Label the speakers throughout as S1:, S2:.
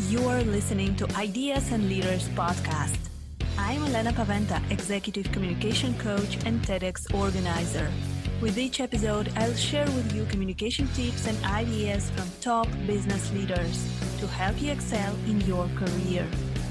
S1: You are listening to Ideas and Leaders podcast. I'm Elena Paventa, Executive Communication Coach and TEDx organizer. With each episode, I'll share with you communication tips and ideas from top business leaders to help you excel in your career.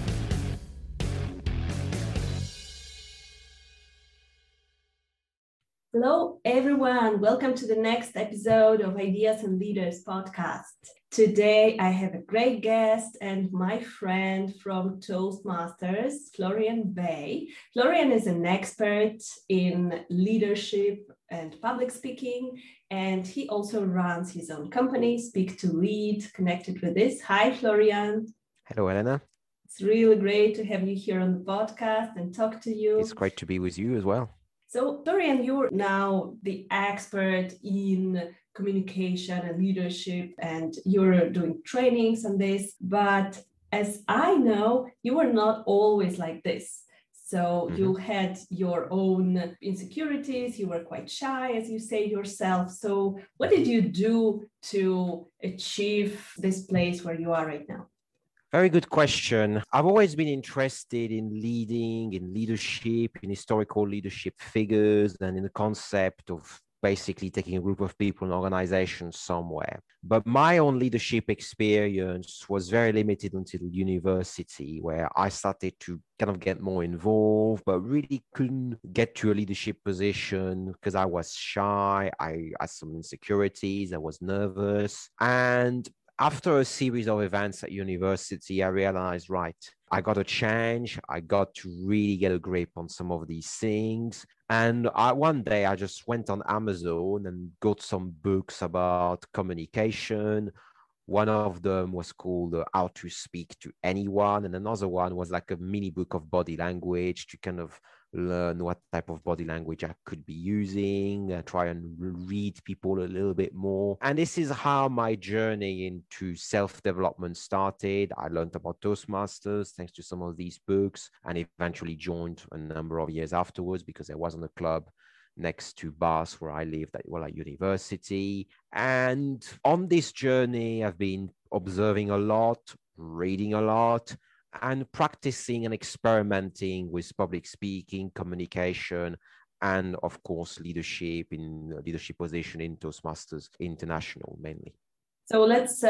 S1: Hello, everyone. Welcome to the next episode of Ideas and Leaders podcast. Today, I have a great guest and my friend from Toastmasters, Florian Bay. Florian is an expert in leadership and public speaking, and he also runs his own company, Speak to Lead, connected with this. Hi, Florian.
S2: Hello, Elena.
S1: It's really great to have you here on the podcast and talk to you.
S2: It's great to be with you as well.
S1: So, Florian, you're now the expert in communication and leadership, and you're doing trainings on this. But as I know, you were not always like this. So you had your own insecurities, you were quite shy, as you say yourself. So what did you do to achieve this place where you are right now?
S2: Very good question. I've always been interested in leading, in leadership, in historical leadership figures, and in the concept of basically taking a group of people and organizations somewhere. But my own leadership experience was very limited until university, where I started to kind of get more involved, but really couldn't get to a leadership position because I was shy. I had some insecurities. I was nervous. And after a series of events at university, I realized, right, I got to change. I got to really get a grip on some of these things. And one day I just went on Amazon and got some books about communication. One of them was called How to Speak to Anyone. And another one was like a mini book of body language to kind of learn what type of body language I could be using, try and read people a little bit more. And this is how my journey into self-development started. I learned about Toastmasters thanks to some of these books, and eventually joined a number of years afterwards because there wasn't a club next to Bath where I lived at university. And on this journey, I've been observing a lot, reading a lot, and practicing and experimenting with public speaking, communication, and of course, leadership position in Toastmasters International mainly.
S1: So let's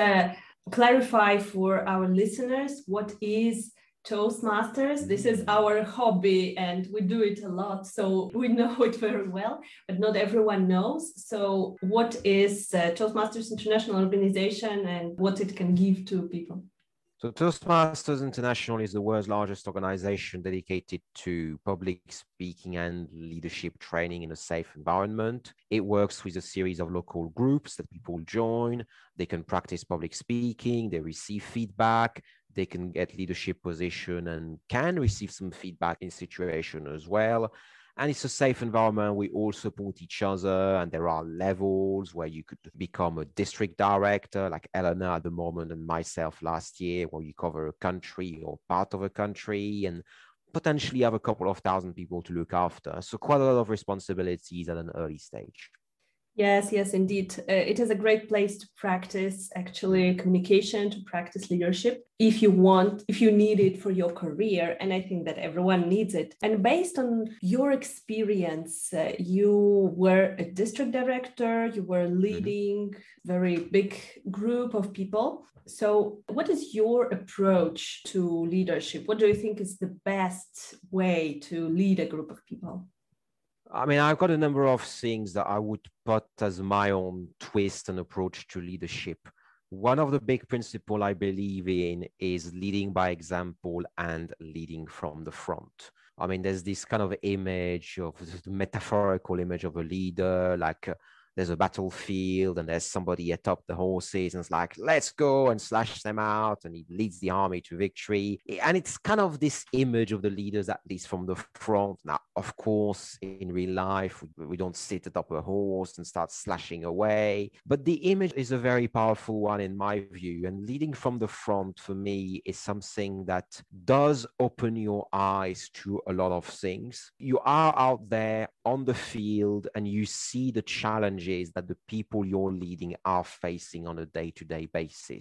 S1: clarify for our listeners, what is Toastmasters? This is our hobby and we do it a lot, so we know it very well, but not everyone knows. So what is Toastmasters International Organization and what it can give to people?
S2: So Toastmasters International is the world's largest organization dedicated to public speaking and leadership training in a safe environment. It works with a series of local groups that people join. They can practice public speaking, they receive feedback, they can get leadership position and can receive some feedback in situation as well. And it's a safe environment. We all support each other. And there are levels where you could become a district director, like Elena at the moment and myself last year, where you cover a country or part of a country and potentially have a couple of thousand people to look after. So quite a lot of responsibilities at an early stage.
S1: Yes, indeed. It is a great place to practice actually communication, to practice leadership if you need it for your career. And I think that everyone needs it. And based on your experience, you were a district director, you were leading very big group of people. So what is your approach to leadership? What do you think is the best way to lead a group of people?
S2: I mean, I've got a number of things that I would put as my own twist and approach to leadership. One of the big principles I believe in is leading by example and leading from the front. I mean, there's this kind of image of the metaphorical image of a leader, like there's a battlefield and there's somebody atop the horses and it's like, let's go and slash them out. And he leads the army to victory. And it's kind of this image of the leaders, at least from the front. Now, of course, in real life, we don't sit atop a horse and start slashing away. But the image is a very powerful one in my view. And leading from the front for me is something that does open your eyes to a lot of things. You are out there on the field and you see the challenges that the people you're leading are facing on a day-to-day basis.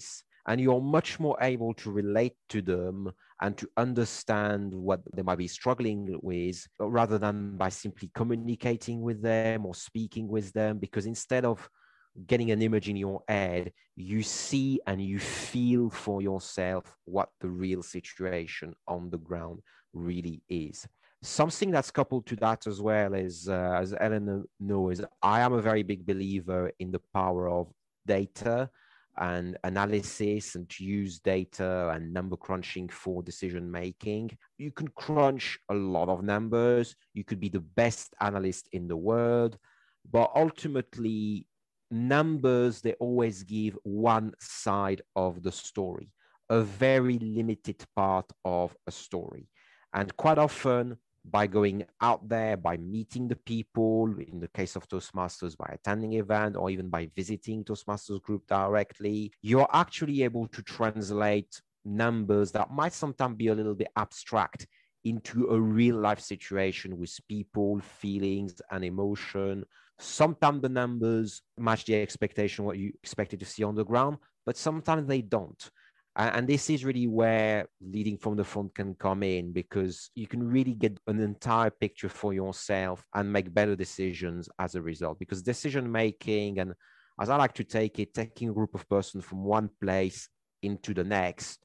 S2: and you're much more able to relate to them and to understand what they might be struggling with, rather than by simply communicating with them or speaking with them. Because instead of getting an image in your head, you see and you feel for yourself what the real situation on the ground really is. Something that's coupled to that as well is, as Ellen knows, I am a very big believer in the power of data and analysis, and to use data and number crunching for decision making. You can crunch a lot of numbers. You could be the best analyst in the world, but ultimately, numbers, they always give one side of the story, a very limited part of a story. And quite often, by going out there, by meeting the people, in the case of Toastmasters, by attending event, or even by visiting Toastmasters group directly, you're actually able to translate numbers that might sometimes be a little bit abstract into a real life situation with people, feelings, and emotion. Sometimes the numbers match the expectation, what you expected to see on the ground, but sometimes they don't. And this is really where leading from the front can come in, because you can really get an entire picture for yourself and make better decisions as a result. Because decision making, and as I like to take it, taking a group of persons from one place into the next,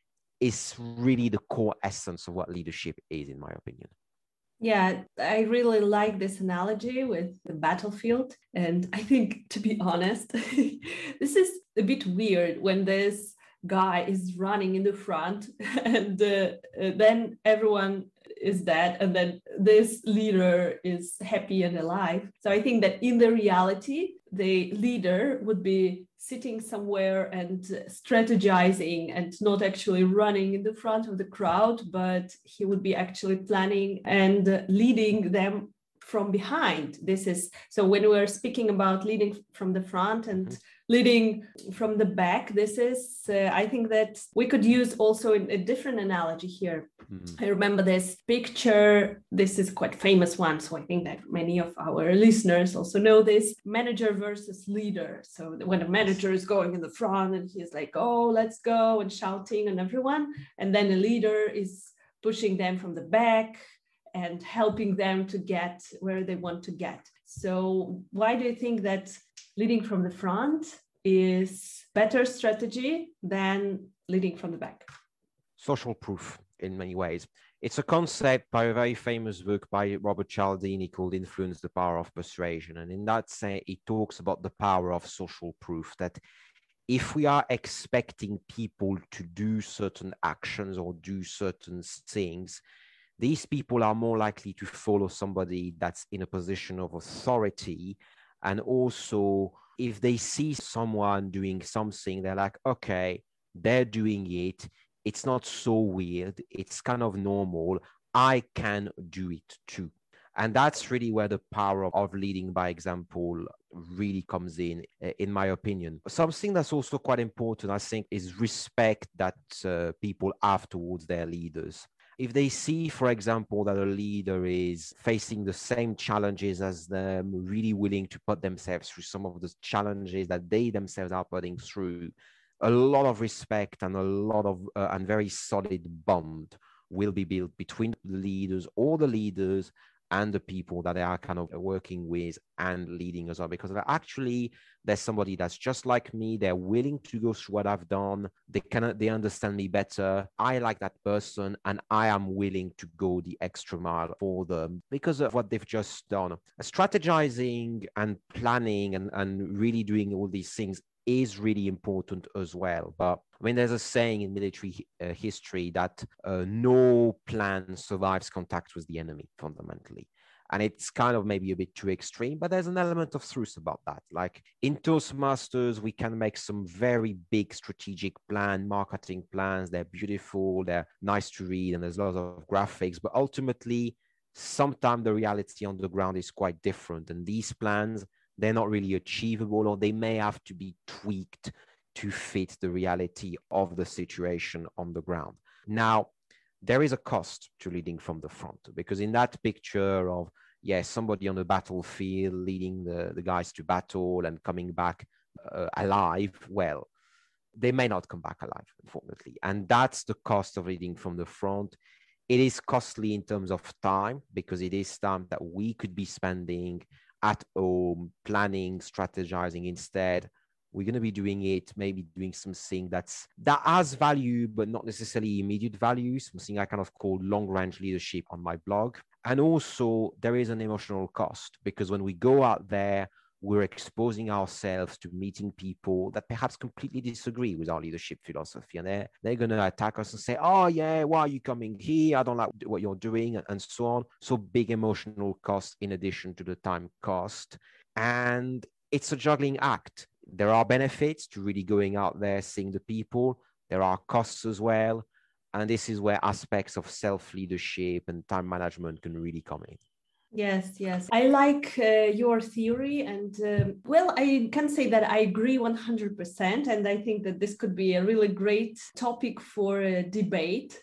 S2: is really the core essence of what leadership is, in my opinion.
S1: Yeah, I really like this analogy with the battlefield. And I think, to be honest, this is a bit weird when this guy is running in the front and then everyone is dead, and then this leader is happy and alive. So I think that in the reality, the leader would be sitting somewhere and strategizing and not actually running in the front of the crowd, but he would be actually planning and leading them from behind. This is so when we're speaking about leading from the front and leading from the back, this is I think that we could use also a different analogy here. I remember this picture. This is quite famous one, so I think that many of our listeners also know this: manager versus leader. So when a manager is going in the front and he's like, oh, let's go, and shouting on everyone, and then a leader is pushing them from the back and helping them to get where they want to get. So why do you think that leading from the front is better strategy than leading from the back?
S2: Social proof in many ways. It's a concept by a very famous book by Robert Cialdini called Influence, the Power of Persuasion. And in that sense, it talks about the power of social proof, that if we are expecting people to do certain actions or do certain things, these people are more likely to follow somebody that's in a position of authority. And also, if they see someone doing something, they're like, okay, they're doing it. It's not so weird. It's kind of normal. I can do it too. And that's really where the power of leading by example really comes in my opinion. Something that's also quite important, I think, is respect that people have towards their leaders. If they see, for example, that a leader is facing the same challenges as them, really willing to put themselves through some of the challenges that they themselves are putting through, a lot of respect and a lot of and very solid bond will be built between the leaders or the leaders and the people that they are kind of working with and leading as well, because actually there's somebody that's just like me. They're willing to go through what I've done. They understand me better. I like that person, and I am willing to go the extra mile for them because of what they've just done. Strategizing and planning and really doing all these things is really important as well. But I mean, there's a saying in military history that no plan survives contact with the enemy, fundamentally. And it's kind of maybe a bit too extreme, but there's an element of truth about that. Like in Toastmasters, we can make some very big strategic marketing plans. They're beautiful, they're nice to read, and there's lots of graphics. But ultimately, sometimes the reality on the ground is quite different. And these plans, they're not really achievable, or they may have to be tweaked to fit the reality of the situation on the ground. Now, there is a cost to leading from the front, because in that picture of, yes, somebody on the battlefield leading the guys to battle and coming back alive, well, they may not come back alive, unfortunately. And that's the cost of leading from the front. It is costly in terms of time, because it is time that we could be spending at home, planning, strategizing. Instead, we're going to be doing it, maybe doing something that has value, but not necessarily immediate value, something I kind of call long-range leadership on my blog. And also there is an emotional cost, because when we go out there, we're exposing ourselves to meeting people that perhaps completely disagree with our leadership philosophy. And they're going to attack us and say, oh yeah, why are you coming here? I don't like what you're doing, and so on. So big emotional cost in addition to the time cost. And it's a juggling act. There are benefits to really going out there, seeing the people. There are costs as well. And this is where aspects of self-leadership and time management can really come in.
S1: Yes, yes. I like your theory. And I can say that I agree 100%. And I think that this could be a really great topic for a debate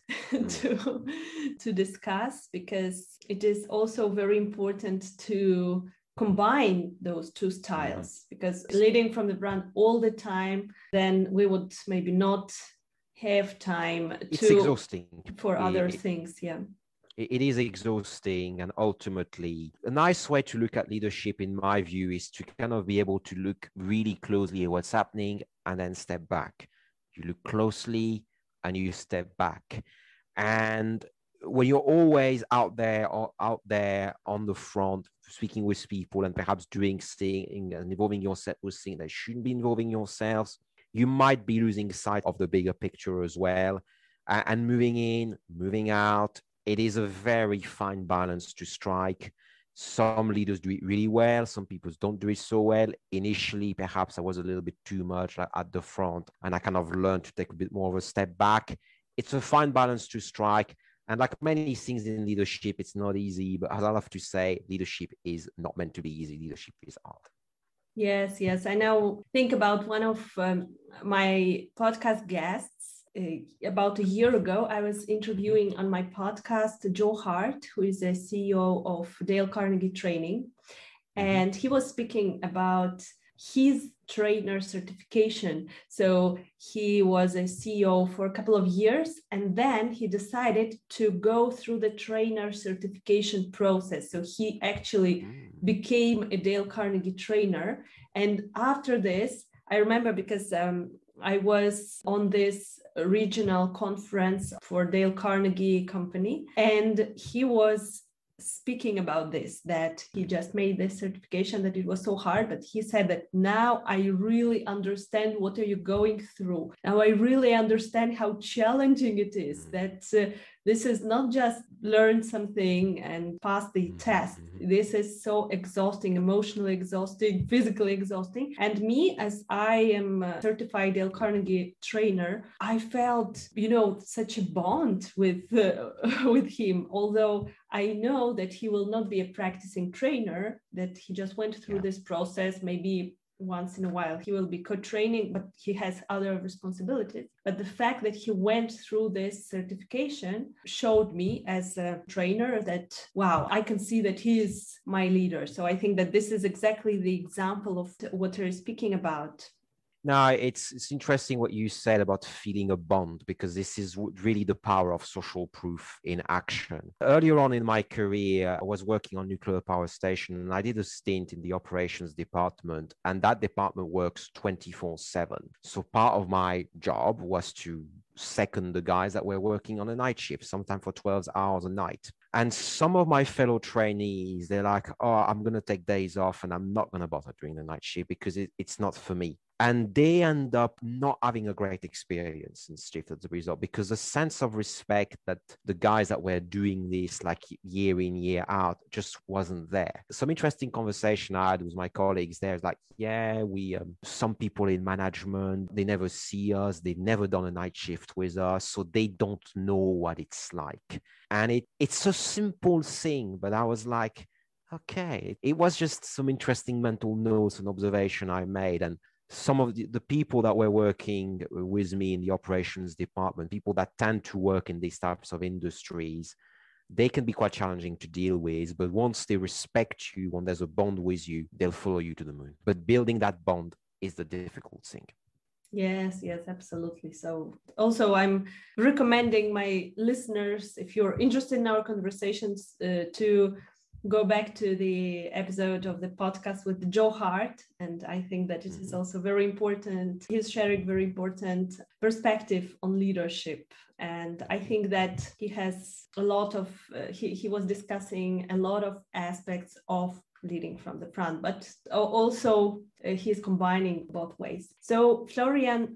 S1: to discuss, because it is also very important to combine those two styles, because leading from the front all the time, then we would maybe not have time
S2: it's exhausting
S1: for other things. Yeah.
S2: It is exhausting, and ultimately a nice way to look at leadership, in my view, is to kind of be able to look really closely at what's happening and then step back. You look closely and you step back. And when you're always out there on the front, speaking with people and perhaps doing things and involving yourself with things that shouldn't be involving yourselves, you might be losing sight of the bigger picture as well. And moving in, moving out, it is a very fine balance to strike. Some leaders do it really well. Some people don't do it so well. Initially, perhaps I was a little bit too much at the front, and I kind of learned to take a bit more of a step back. It's a fine balance to strike. And like many things in leadership, it's not easy. But as I love to say, leadership is not meant to be easy. Leadership is hard.
S1: Yes, yes. I now think about one of my podcast guests. About a year ago, I was interviewing on my podcast Joe Hart, who is a CEO of Dale Carnegie Training. And he was speaking about his trainer certification. So he was a CEO for a couple of years, and then he decided to go through the trainer certification process. So he actually became a Dale Carnegie trainer. And after this, I remember, because I was on this regional conference for Dale Carnegie company, and he was speaking about this, that he just made this certification, that it was so hard, but he said that now I really understand what are you going through. Now I really understand how challenging it is, that this is not just learn something and pass the test. This is so exhausting, emotionally exhausting, physically exhausting. And me, as I am a certified Dale Carnegie trainer, I felt, such a bond with him, although I know that he will not be a practicing trainer, that he just went through this process. Maybe once in a while he will be co-training, but he has other responsibilities. But the fact that he went through this certification showed me as a trainer that, wow, I can see that he is my leader. So I think that this is exactly the example of what you're speaking about.
S2: No, it's interesting what you said about feeling a bond, because this is really the power of social proof in action. Earlier on in my career, I was working on nuclear power station, and I did a stint in the operations department, and that department works 24/7. So part of my job was to second the guys that were working on a night shift, sometimes for 12 hours a night. And some of my fellow trainees, they're like, oh, I'm going to take days off and I'm not going to bother doing the night shift because it's not for me. And they end up not having a great experience in shift as a result, because the sense of respect that the guys that were doing this like year in, year out just wasn't there. Some interesting conversation I had with my colleagues there is like, yeah, some people in management, they never see us, they've never done a night shift with us, so they don't know what it's like. And it's a simple thing, but I was like, okay, it was just some interesting mental notes and observation I made. And some of the people that were working with me in the operations department, people that tend to work in these types of industries, they can be quite challenging to deal with. But once they respect you, when there's a bond with you, they'll follow you to the moon. But building that bond is the difficult thing.
S1: Yes, yes, absolutely. So also I'm recommending my listeners, if you're interested in our conversations, to go back to the episode of the podcast with Joe Hart. And I think that it is also very important. He's sharing very important perspective on leadership. And I think that he has a lot of, he was discussing a lot of aspects of leading from the front, but also he's combining both ways. So Florian,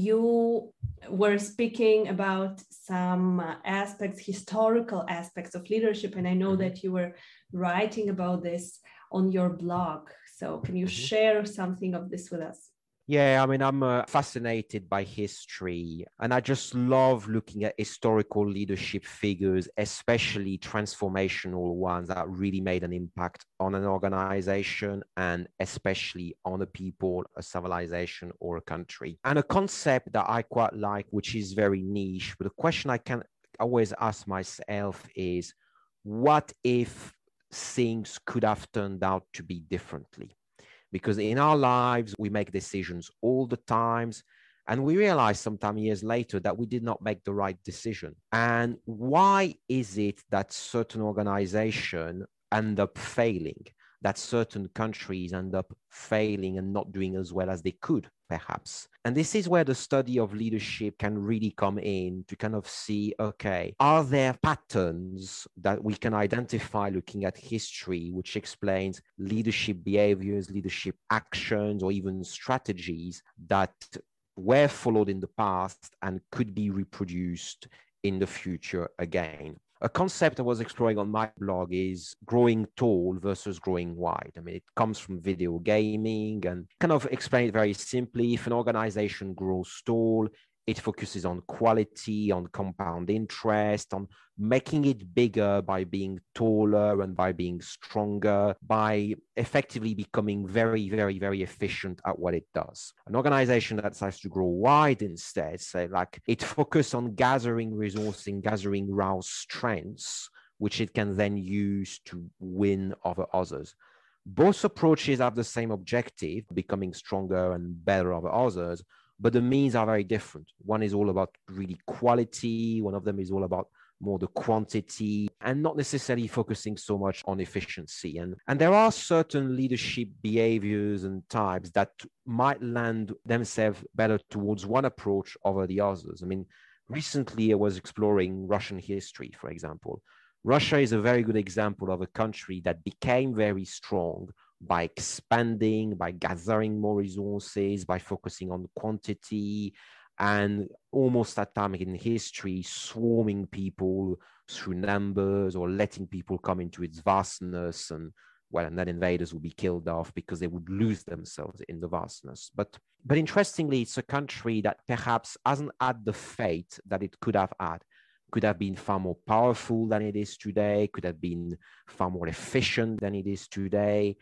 S1: you were speaking about some aspects, historical aspects of leadership, and I know that you were writing about this on your blog. So can you share something of this with us?
S2: Yeah, I mean, I'm fascinated by history, and I just love looking at historical leadership figures, especially transformational ones that really made an impact on an organization and especially on a people, a civilization, or a country. And a concept that I quite like, which is very niche, but a question I can always ask myself is, what if things could have turned out to be differently? Because in our lives, we make decisions all the times, and we realize sometime years later that we did not make the right decision. And why is it that certain organizations end up failing, that certain countries end up failing and not doing as well as they could, perhaps? And this is where the study of leadership can really come in to kind of see, okay, are there patterns that we can identify looking at history, which explains leadership behaviors, leadership actions, or even strategies that were followed in the past and could be reproduced in the future again? A concept I was exploring on my blog is growing tall versus growing wide. I mean, it comes from video gaming, and kind of explain it very simply. If an organization grows tall, it focuses on quality, on compound interest, on making it bigger by being taller and by being stronger, by effectively becoming very, very, very efficient at what it does. An organization that decides to grow wide instead, say like it focuses on gathering resourcing, gathering raw strengths, which it can then use to win over others. Both approaches have the same objective, becoming stronger and better over others, but the means are very different. One is all about really quality. One of them is all about more the quantity and not necessarily focusing so much on efficiency. And there are certain leadership behaviors and types that might lend themselves better towards one approach over the others. I mean, recently I was exploring Russian history, for example. Russia is a very good example of a country that became very strong by expanding, by gathering more resources, by focusing on quantity, and almost at time in history, swarming people through numbers or letting people come into its vastness. And well, and then invaders would be killed off because they would lose themselves in the vastness. But interestingly, it's a country that perhaps hasn't had the fate that it could have had. Could have been far more powerful than it is today, could have been far more efficient than it is today.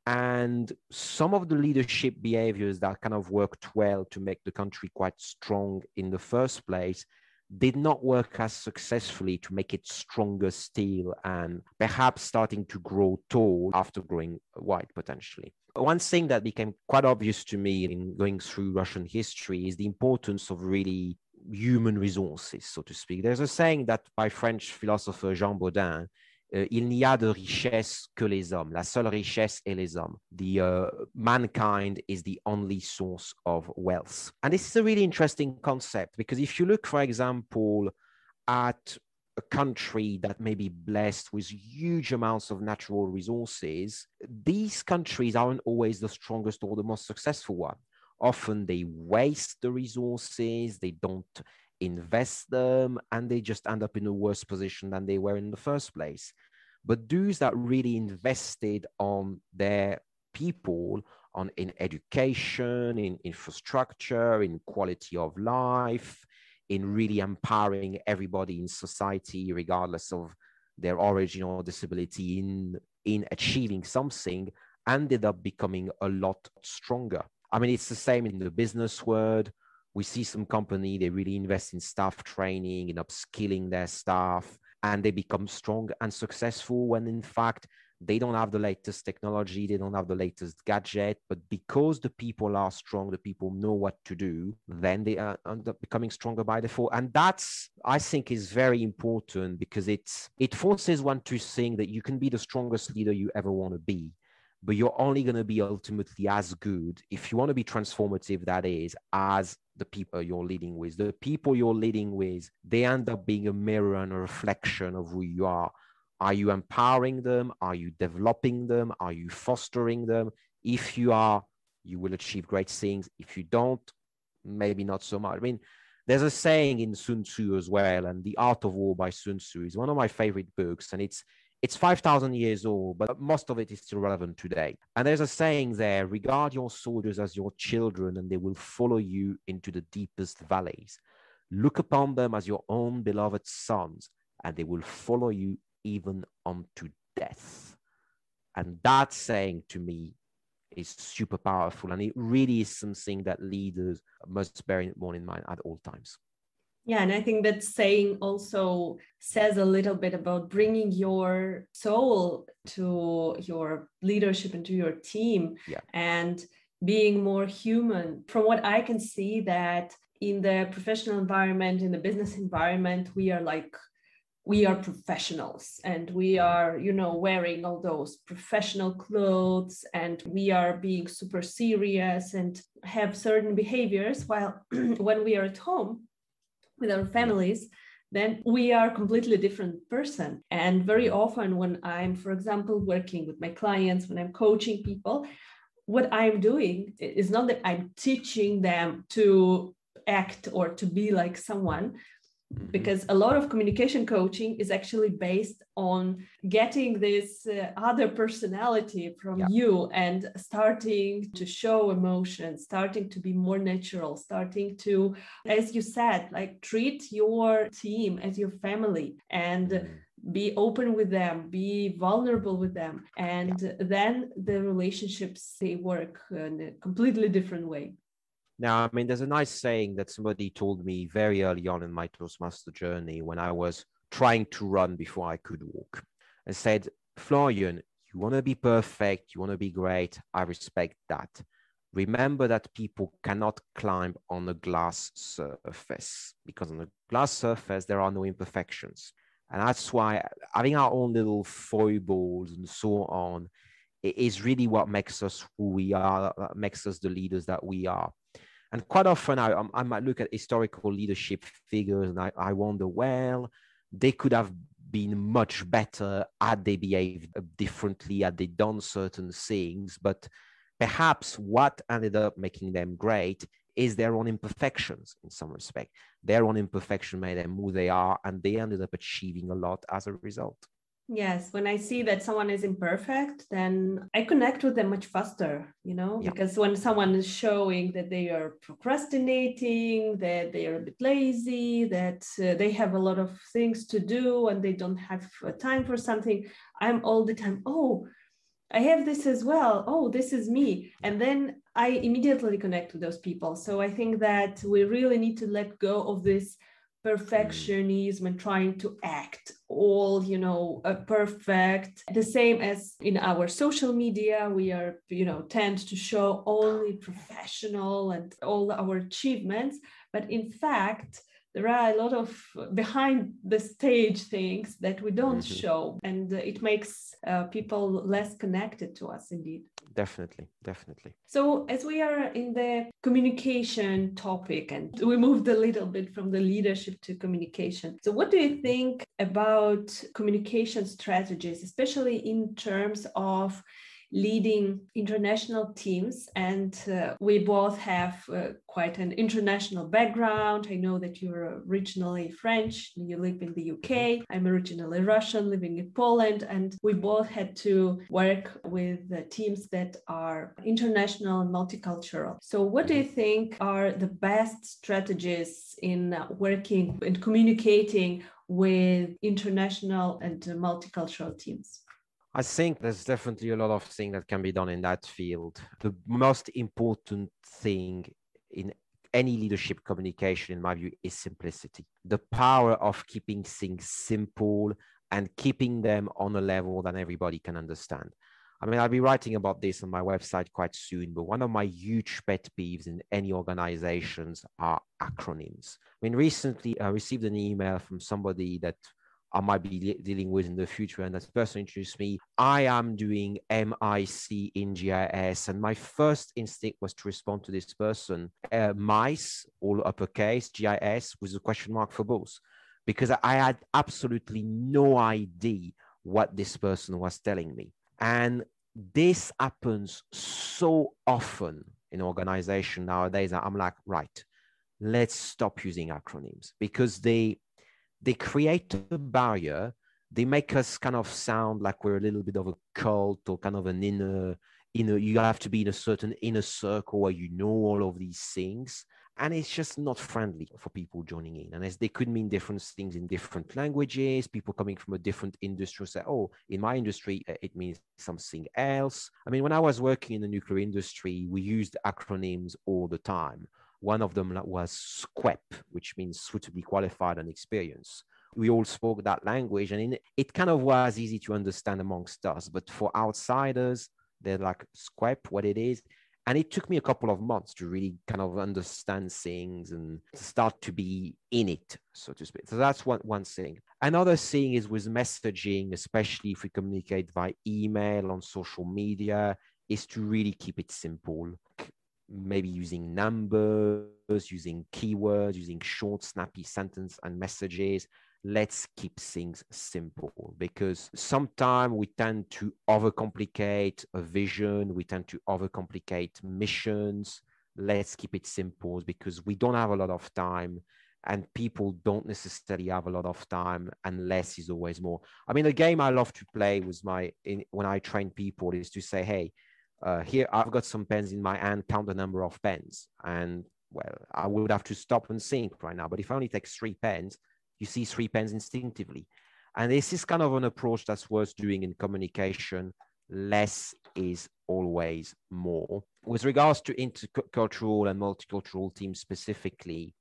S2: And some of the leadership behaviors that kind of worked well to make the country quite strong in the first place did not work as successfully to make it stronger still, and perhaps starting to grow tall after growing wide potentially. One thing that became quite obvious to me in going through Russian history is the importance of really human resources, so to speak. There's a saying that by French philosopher Jean Bodin, il n'y a de richesse que les hommes. La seule richesse est les hommes. Mankind is the only source of wealth. And this is a really interesting concept, because if you look, for example, at a country that may be blessed with huge amounts of natural resources, these countries aren't always the strongest or the most successful one. Often they waste the resources, they don't invest them, and they just end up in a worse position than they were in the first place. But those that really invested on their people, in education, in infrastructure, in quality of life, in really empowering everybody in society, regardless of their origin or disability, in achieving something, ended up becoming a lot stronger. I mean, it's the same in the business world. We see some company, they really invest in staff training, in upskilling their staff, and they become strong and successful when in fact They don't have the latest technology, they don't have the latest gadget, but because the people are strong, the people know what to do, then they end up becoming stronger by default. And that's, I think, is very important, because it forces one to think that you can be the strongest leader you ever want to be, but you're only going to be ultimately as good, if you want to be transformative, that is, as the people you're leading with. The people you're leading with, they end up being a mirror and a reflection of who you are. Are you empowering them? Are you developing them? Are you fostering them? If you are, you will achieve great things. If you don't, maybe not so much. I mean, there's a saying in Sun Tzu as well, and The Art of War by Sun Tzu is one of my favorite books, and it's 5,000 years old, but most of it is still relevant today. And there's a saying there: regard your soldiers as your children, and they will follow you into the deepest valleys. Look upon them as your own beloved sons, and they will follow you even unto death. And that saying, to me, is super powerful, and it really is something that leaders must bear in mind at all times.
S1: Yeah, and I think that saying also says a little bit about bringing your soul to your leadership and to your team, and being more human. From what I can see, that in the professional environment, in the business environment, we are professionals, and we are, wearing all those professional clothes, and we are being super serious and have certain behaviors, while when we are at home with our families, then we are a completely different person. And very often when I'm, for example, working with my clients, when I'm coaching people, what I'm doing is not that I'm teaching them to act or to be like someone, because a lot of communication coaching is actually based on getting this other personality from you, and starting to show emotions, starting to be more natural, starting to, as you said, like treat your team as your family, and be open with them, be vulnerable with them. And then the relationships, they work in a completely different way.
S2: Now, I mean, there's a nice saying that somebody told me very early on in my Toastmaster journey, when I was trying to run before I could walk, and said, Florian, you want to be perfect, you want to be great. I respect that. Remember that people cannot climb on a glass surface, because on a glass surface, there are no imperfections. And that's why having our own little foibles and so on is really what makes us who we are, makes us the leaders that we are. And quite often I might look at historical leadership figures, and I wonder, well, they could have been much better had they behaved differently, had they done certain things. But perhaps what ended up making them great is their own imperfections in some respect. Their own imperfection made them who they are, and they ended up achieving a lot as a result.
S1: Yes, when I see that someone is imperfect, then I connect with them much faster, because when someone is showing that they are procrastinating, that they are a bit lazy, that they have a lot of things to do and they don't have time for something, I'm all the time, oh, I have this as well. Oh, this is me. And then I immediately connect with those people. So I think that we really need to let go of this perfectionism and trying to act all perfect. The same as in our social media, we are tend to show only professional and all our achievements, but in fact there are a lot of behind the stage things that we don't show, and it makes people less connected to us indeed.
S2: Definitely.
S1: So as we are in the communication topic, and we moved a little bit from the leadership to communication, so what do you think about communication strategies, especially in terms of leading international teams? And we both have quite an international background. I know that you're originally French, you live in the UK. I'm originally Russian, living in Poland, and we both had to work with teams that are international and multicultural. So what do you think are the best strategies in working and communicating with international and multicultural teams?
S2: I think there's definitely a lot of things that can be done in that field. The most important thing in any leadership communication, in my view, is simplicity. The power of keeping things simple and keeping them on a level that everybody can understand. I mean, I'll be writing about this on my website quite soon, but one of my huge pet peeves in any organizations are acronyms. I mean, recently I received an email from somebody that I might be dealing with in the future, and that person introduced me. I am doing MIC in GIS, and my first instinct was to respond to this person, MICE, all uppercase, GIS, with a question mark for both, because I had absolutely no idea what this person was telling me. And this happens so often in organization nowadays that I'm like, right, let's stop using acronyms, because they create a barrier. They make us kind of sound like we're a little bit of a cult, or kind of an inner, you have to be in a certain inner circle where you know all of these things. And it's just not friendly for people joining in. And as they could mean different things in different languages, people coming from a different industry say, oh, in my industry, it means something else. I mean, when I was working in the nuclear industry, we used acronyms all the time. One of them was SQUEP, which means suitably qualified and experienced. We all spoke that language, and it kind of was easy to understand amongst us. But for outsiders, they're like, SQUEP, what it is. And it took me a couple of months to really kind of understand things and start to be in it, so to speak. So that's one thing. Another thing is with messaging, especially if we communicate via email, on social media, is to really keep it simple. Maybe using numbers, using keywords, using short, snappy sentence and messages. Let's keep things simple, because sometimes we tend to overcomplicate a vision. We tend to overcomplicate missions. Let's keep it simple, because we don't have a lot of time, and people don't necessarily have a lot of time, and less is always more. I mean, the game I love to play with when I train people is to say, hey, here I've got some pens in my hand, count the number of pens. And well, I would have to stop and think right now, but if I only take 3 pens, you see 3 pens instinctively. And this is kind of an approach that's worth doing in communication. Less is always more. With regards to intercultural and multicultural teams specifically,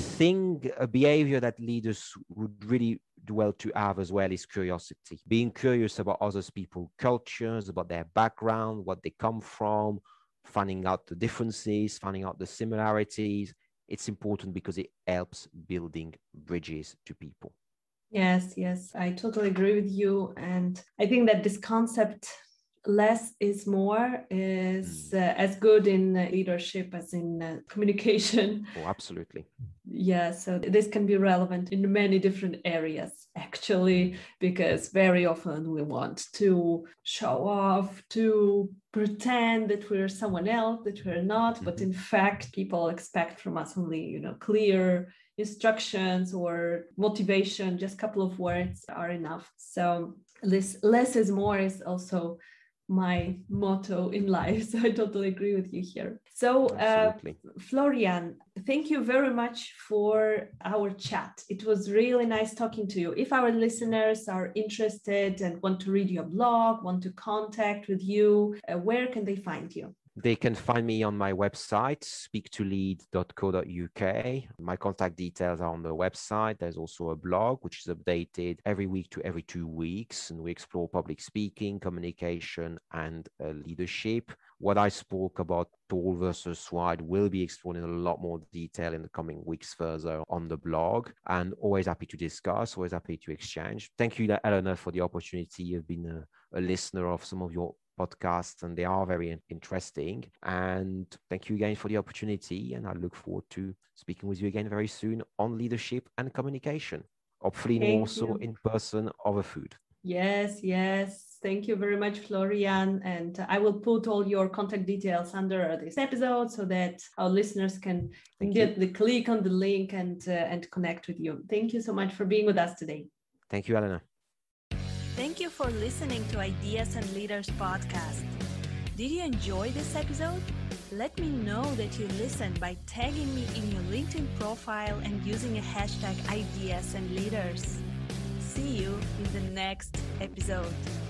S2: a behavior that leaders would really do well to have as well is curiosity. Being curious about other people's cultures, about their background, what they come from, finding out the differences, finding out the similarities. It's important because it helps building bridges to people.
S1: Yes, I totally agree with you. And I think that this concept, less is more, is as good in leadership as in communication.
S2: Oh, absolutely.
S1: Yeah, so this can be relevant in many different areas, actually, because very often we want to show off, to pretend that we're someone else, that we're not. But in fact, people expect from us only, clear instructions or motivation. Just a couple of words are enough. So less is more is also my motto in life. So I totally agree with you here. So Florian, thank you very much for our chat. It was really nice talking to you. If our listeners are interested and want to read your blog, want to contact with you, where can they find you?
S2: They can find me on my website, speaktolead.co.uk. My contact details are on the website. There's also a blog, which is updated every week to every 2 weeks. And we explore public speaking, communication, and leadership. What I spoke about, tall versus wide, will be explored in a lot more detail in the coming weeks further on the blog. And always happy to discuss, always happy to exchange. Thank you, Eleanor, for the opportunity. You've been a listener of some of your podcasts, and they are very interesting. And thank you again for the opportunity. And I look forward to speaking with you again very soon on leadership and communication, hopefully more so in person over food.
S1: Yes. Thank you very much, Florian. And I will put all your contact details under this episode so that our listeners can click on the link and connect with you. Thank you so much for being with us today.
S2: Thank you, Elena.
S3: Thank you for listening to Ideas and Leaders podcast. Did you enjoy this episode? Let me know that you listened by tagging me in your LinkedIn profile and using a hashtag Ideas and Leaders. See you in the next episode.